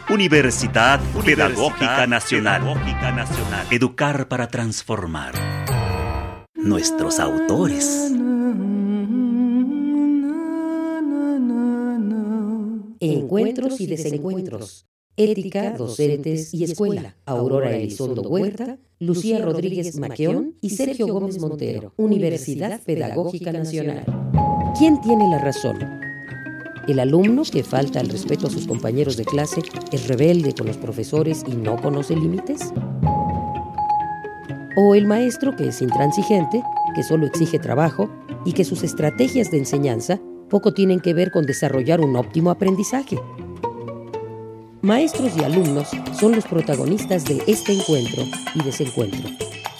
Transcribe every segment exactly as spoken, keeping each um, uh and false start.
Universidad, Universidad Pedagógica Nacional. Pedagógica Nacional. Educar para transformar. Nuestros autores. Encuentros y desencuentros. Ética, docentes y escuela. Aurora Elizondo Huerta, Lucía Rodríguez Maqueón y Sergio Gómez Montero. Universidad Pedagógica Nacional. ¿Quién tiene la razón? ¿El alumno que falta al respeto a sus compañeros de clase es rebelde con los profesores y no conoce límites? ¿O el maestro que es intransigente, que solo exige trabajo y que sus estrategias de enseñanza poco tienen que ver con desarrollar un óptimo aprendizaje? Maestros y alumnos son los protagonistas de este encuentro y desencuentro.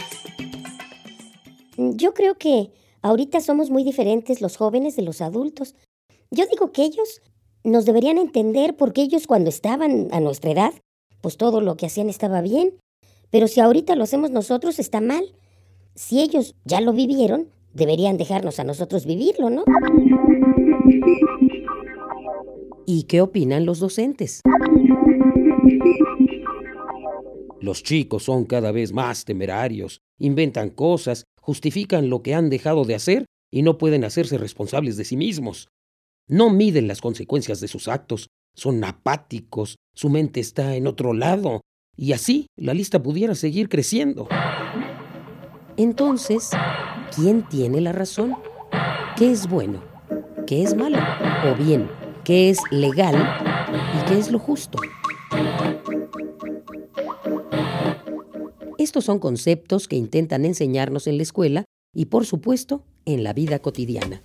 Yo creo que ahorita somos muy diferentes los jóvenes de los adultos. Yo digo que ellos nos deberían entender porque ellos cuando estaban a nuestra edad, pues todo lo que hacían estaba bien. Pero si ahorita lo hacemos nosotros está mal. Si ellos ya lo vivieron, deberían dejarnos a nosotros vivirlo, ¿no? ¿Y qué opinan los docentes? Los chicos son cada vez más temerarios, inventan cosas, justifican lo que han dejado de hacer y no pueden hacerse responsables de sí mismos. No miden las consecuencias de sus actos, son apáticos, su mente está en otro lado, y así la lista pudiera seguir creciendo. Entonces, ¿quién tiene la razón? ¿Qué es bueno? ¿Qué es malo? O bien, ¿qué es legal y qué es lo justo? Estos son conceptos que intentan enseñarnos en la escuela y, por supuesto, en la vida cotidiana.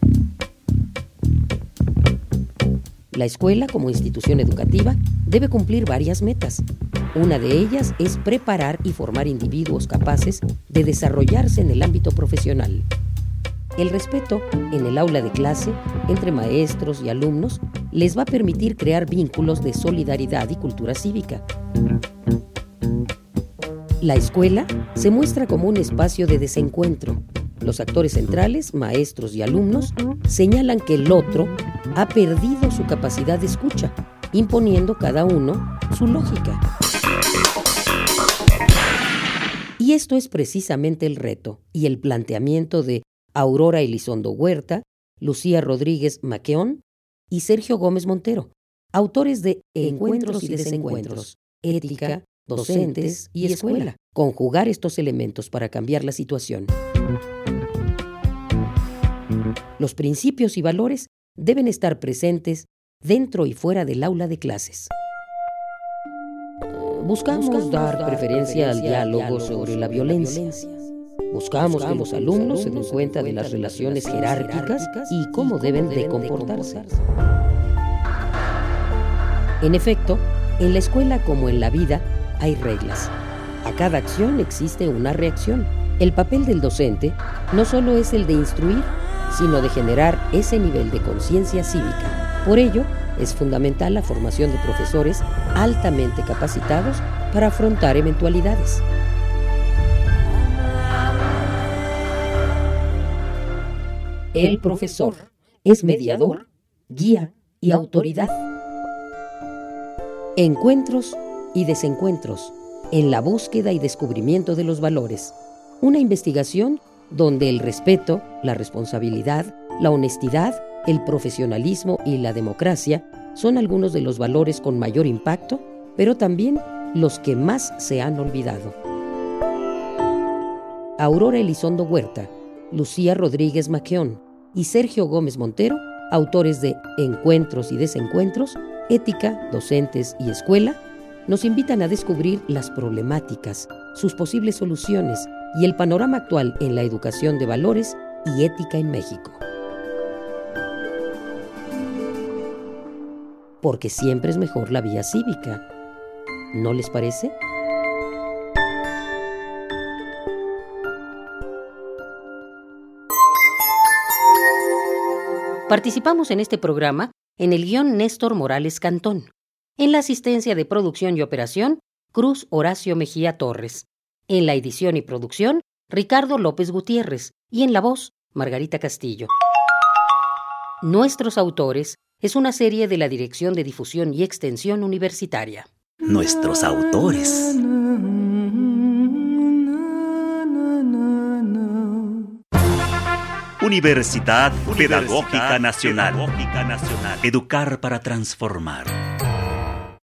La escuela, como institución educativa, debe cumplir varias metas. Una de ellas es preparar y formar individuos capaces de desarrollarse en el ámbito profesional. El respeto en el aula de clase, entre maestros y alumnos, les va a permitir crear vínculos de solidaridad y cultura cívica. La escuela se muestra como un espacio de desencuentro. Los actores centrales, maestros y alumnos, señalan que el otro ha perdido su capacidad de escucha, imponiendo cada uno su lógica. Y esto es precisamente el reto y el planteamiento de Aurora Elizondo Huerta, Lucía Rodríguez Maqueón y Sergio Gómez Montero, autores de Encuentros y desencuentros, ética, docentes y escuela. Conjugar estos elementos para cambiar la situación. Los principios y valores deben estar presentes dentro y fuera del aula de clases. Buscamos, Buscamos dar, dar preferencia al diálogo sobre la violencia. Buscamos que los alumnos se den cuenta de las relaciones jerárquicas y cómo deben de comportarse. En efecto, en la escuela como en la vida hay reglas. A cada acción existe una reacción. El papel del docente no solo es el de instruir, sino de generar ese nivel de conciencia cívica. Por ello, es fundamental la formación de profesores altamente capacitados para afrontar eventualidades. El profesor es mediador, guía y autoridad. Encuentros y desencuentros en la búsqueda y descubrimiento de los valores. Una investigación donde el respeto, la responsabilidad, la honestidad, el profesionalismo y la democracia son algunos de los valores con mayor impacto, pero también los que más se han olvidado. Aurora Elizondo Huerta, Lucía Rodríguez Maqueón y Sergio Gómez Montero, autores de Encuentros y desencuentros, ética, docentes y escuela, nos invitan a descubrir las problemáticas, sus posibles soluciones y el panorama actual en la educación de valores y ética en México. Porque siempre es mejor la vía cívica, ¿no les parece? Participamos en este programa en el guión Néstor Morales Cantón. En la asistencia de producción y operación, Cruz Horacio Mejía Torres. En la edición y producción, Ricardo López Gutiérrez. Y en la voz, Margarita Castillo. Nuestros autores, es una serie de la Dirección de Difusión y Extensión Universitaria. Nuestros autores. Universidad Pedagógica Nacional. Educar para transformar.